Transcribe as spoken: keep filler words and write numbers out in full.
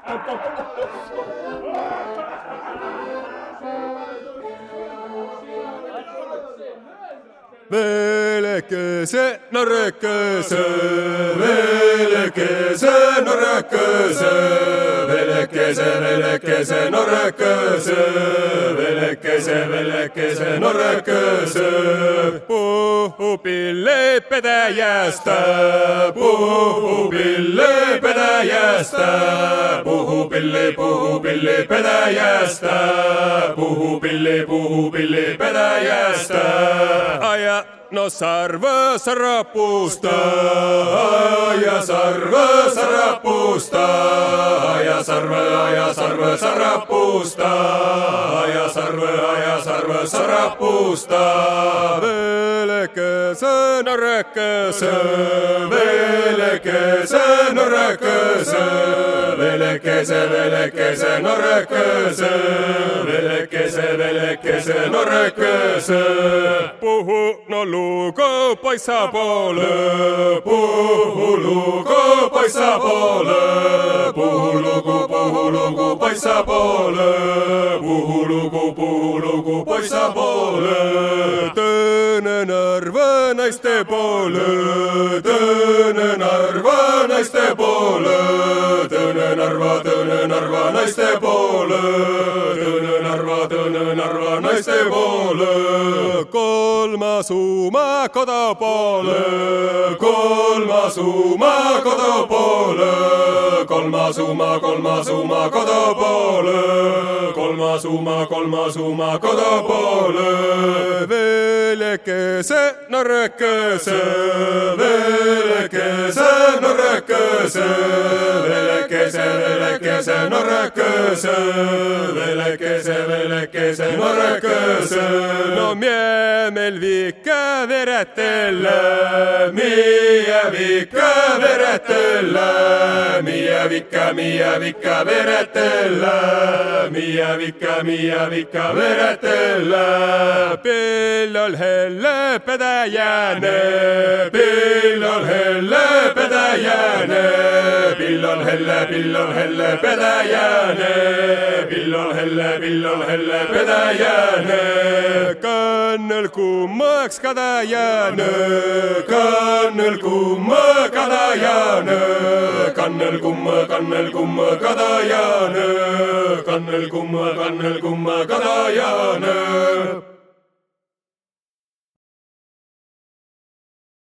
Velekese norrekese, velekese norrekese, velekese, velekese norrekese, velekese, velekese norrekese. Puhupille pedäjästä, puhupille pedäjästä, puhupille, puhupille pedäjästä, puhupille, puhupille pedäjästä. Aja no sarva sarapuusta, aja sarva sarapuusta, aja sarva, aja sarva sarapuusta, aja sarva, aja sarva sarapuusta. Velekese norrekese, velekese norrekese, velekese, velekese norrekese, velekese, velekese norrekese. Puhu no lugu poissa poole, puhu lugu poissa poole, puhu lugu, puhu lugu poissa poole, puhu lugu, puhu lugu poissa poole. Tõõnen arva naiste poole, tõõnen arva naiste poole, tõõnen arva, tõõnen arva naiste poole, tõõnen arva, tõõnen arva naiste poole. Kolmas uma kodu poole, kolmas uma kodu poole, kolmas uma, kolmas uma kodu poole, kolmas uma, kolmas uma kodu poole. Velekese norrekese, velekese norrekese, velekese, velekese norrekese, velekese, velekese norrekese. No miemel viikka veretellä, mie viikka veretellä, mie viikka, mie viikka veretellä, mie viikka, mie viikka veretellä. Pillol helle pedäjäne, pillol helle pedäjäne, pillol helle, pillol helle pedäjäne, pillol helle, pillol helle pedäjäne. Kannel kummaks kadajane, kannel kumma kadajane, kannel kumma, kannel kumma kadajane, kannel kumma, kannel kumma kadajane.